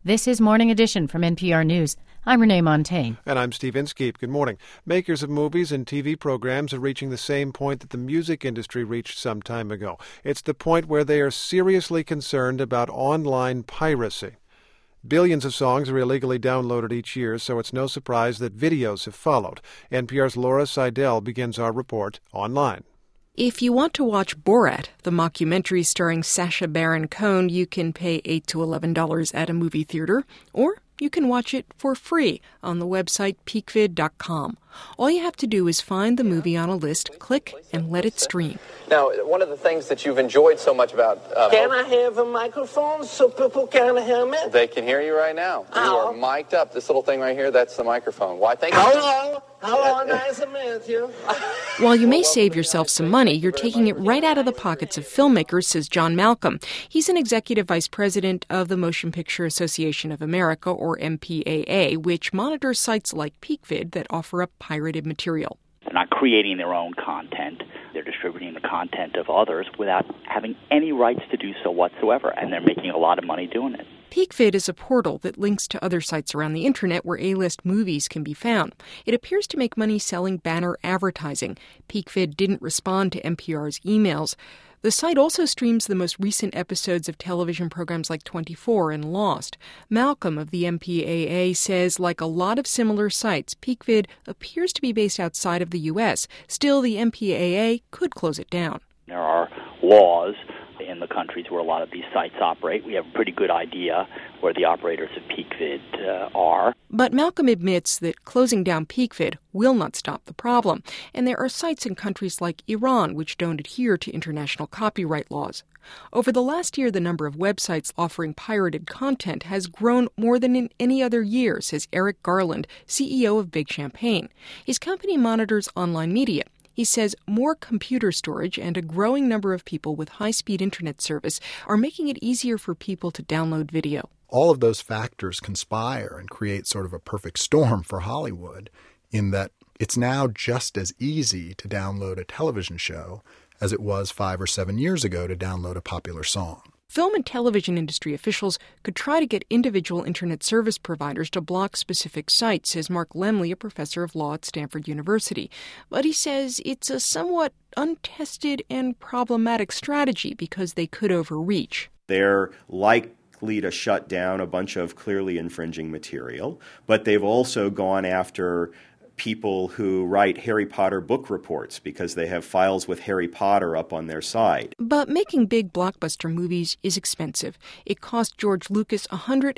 This is Morning Edition from NPR News. I'm Renee Montaigne. And I'm Steve Inskeep. Good morning. Makers of movies and TV programs are reaching the same point that the music industry reached some time ago. It's the point where they are seriously concerned about online piracy. Billions of songs are illegally downloaded each year, so it's no surprise that videos have followed. NPR's Laura Seidel begins our report online. If you want to watch Borat, the mockumentary starring Sacha Baron Cohen, you can pay $8 to $11 at a movie theater, or you can watch it for free on the website peakvid.com. All you have to do is find the movie on a list, click, and let it stream. Now, one of the things that you've enjoyed so much about... Can I have a microphone so people can hear me? They can hear you right now. You are mic'd up. This little thing right here, that's the microphone. Why, thank you. Hello, nice to meet you. While you may save yourself some money, you're taking it right out of the pockets of filmmakers, says John Malcolm. He's an executive vice president of the Motion Picture Association of America, or MPAA, which monitors sites like Peakvid that offer up pirated material. They're not creating their own content. They're distributing the content of others without having any rights to do so whatsoever, and they're making a lot of money doing it. Peakvid is a portal that links to other sites around the internet where A-list movies can be found. It appears to make money selling banner advertising. Peakvid didn't respond to NPR's emails. The site also streams the most recent episodes of television programs like 24 and Lost. Malcolm of the MPAA says, like a lot of similar sites, Peakvid appears to be based outside of the U.S. Still, the MPAA could close it down. There are laws in the countries where a lot of these sites operate. We have a pretty good idea where the operators of Peakvid are. But Malcolm admits that closing down Peakvid will not stop the problem. And there are sites in countries like Iran which don't adhere to international copyright laws. Over the last year, the number of websites offering pirated content has grown more than in any other year, says Eric Garland, CEO of Big Champagne. His company monitors online media. He says more computer storage and a growing number of people with high-speed internet service are making it easier for people to download video. All of those factors conspire and create sort of a perfect storm for Hollywood in that it's now just as easy to download a television show as it was 5 or 7 years ago to download a popular song. Film and television industry officials could try to get individual internet service providers to block specific sites, says Mark Lemley, a professor of law at Stanford University. But he says it's a somewhat untested and problematic strategy because they could overreach. They're likely to shut down a bunch of clearly infringing material, but they've also gone after people who write Harry Potter book reports because they have files with Harry Potter up on their site. But making big blockbuster movies is expensive. It cost George Lucas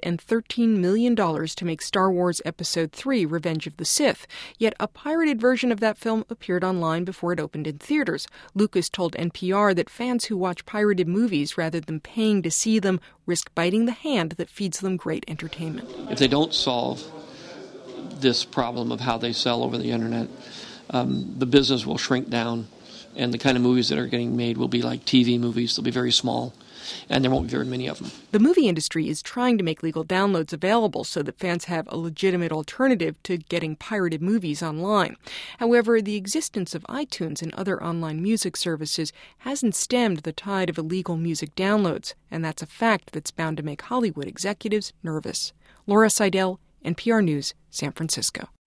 $113 million to make Star Wars Episode III, Revenge of the Sith. Yet a pirated version of that film appeared online before it opened in theaters. Lucas told NPR that fans who watch pirated movies rather than paying to see them risk biting the hand that feeds them great entertainment. If they don't solve this problem of how they sell over the internet, the business will shrink down, and the kind of movies that are getting made will be like TV movies. They'll be very small, and there won't be very many of them. The movie industry is trying to make legal downloads available so that fans have a legitimate alternative to getting pirated movies online. However, the existence of iTunes and other online music services hasn't stemmed the tide of illegal music downloads, and that's a fact that's bound to make Hollywood executives nervous. Laura Seidel, NPR News, San Francisco.